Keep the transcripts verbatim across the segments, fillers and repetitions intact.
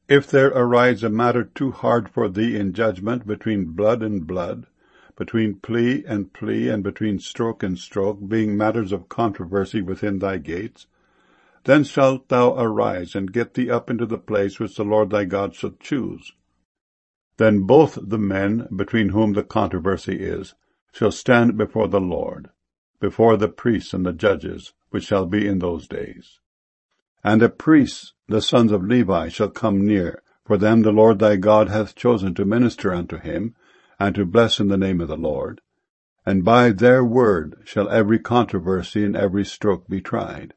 If there arise a matter too hard for thee in judgment between blood and blood, between plea and plea, and between stroke and stroke, being matters of controversy within thy gates, then shalt thou arise, and get thee up into the place which the Lord thy God shall choose. Then both the men, between whom the controversy is, shall stand before the Lord, before the priests and the judges, which shall be in those days. And the priests, the sons of Levi, shall come near, for them the Lord thy God hath chosen to minister unto him, and to bless in the name of the Lord. And by their word shall every controversy and every stroke be tried.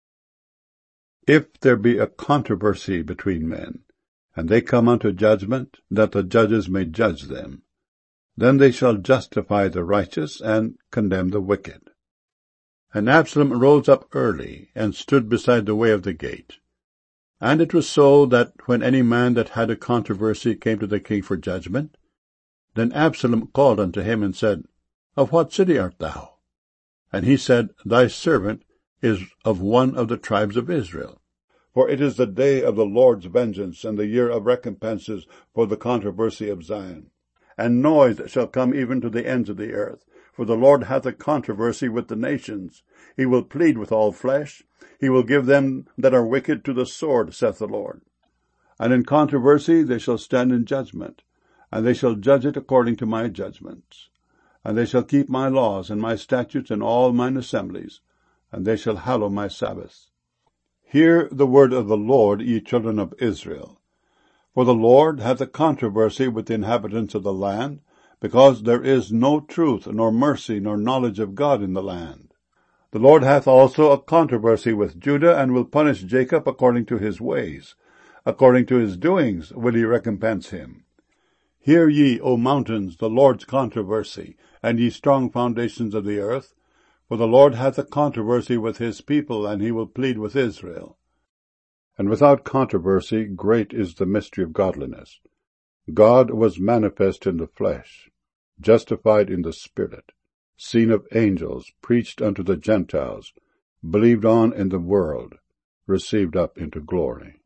If there be a controversy between men, and they come unto judgment, that the judges may judge them, then they shall justify the righteous, and condemn the wicked. And Absalom rose up early, and stood beside the way of the gate. And it was so, that when any man that had a controversy came to the king for judgment, then Absalom called unto him, and said, Of what city art thou? And he said, Thy servant is of one of the tribes of Israel. For it is the day of the Lord's vengeance, and the year of recompenses for the controversy of Zion. And noise shall come even to the ends of the earth. For the Lord hath a controversy with the nations. He will plead with all flesh. He will give them that are wicked to the sword, saith the Lord. And in controversy they shall stand in judgment, and they shall judge it according to my judgments. And they shall keep my laws and my statutes in all mine assemblies, and they shall hallow my Sabbaths. Hear the word of the Lord, ye children of Israel. For the Lord hath a controversy with the inhabitants of the land, because there is no truth, nor mercy, nor knowledge of God in the land. The Lord hath also a controversy with Judah, and will punish Jacob according to his ways. According to his doings will he recompense him. Hear ye, O mountains, the Lord's controversy, and ye strong foundations of the earth. For the Lord hath a controversy with his people, and he will plead with Israel. And without controversy great is the mystery of godliness. God was manifest in the flesh, justified in the Spirit, seen of angels, preached unto the Gentiles, believed on in the world, received up into glory.